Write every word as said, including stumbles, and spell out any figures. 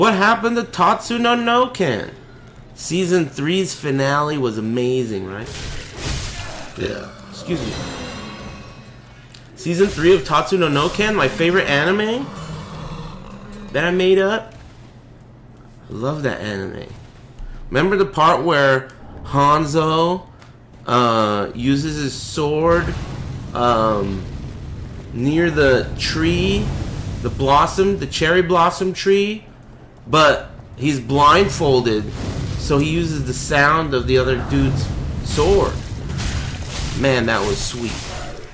What happened to Tatsuno no Ken? Season three's finale was amazing, right? Yeah. Excuse me. Season three of Tatsuno no Ken, my favorite anime that I made up. I love that anime. Remember the part where Hanzo uh, uses his sword um, near the tree, the blossom, the cherry blossom tree, but he's blindfolded, so he uses the sound of the other dude's sword. Man, that was sweet.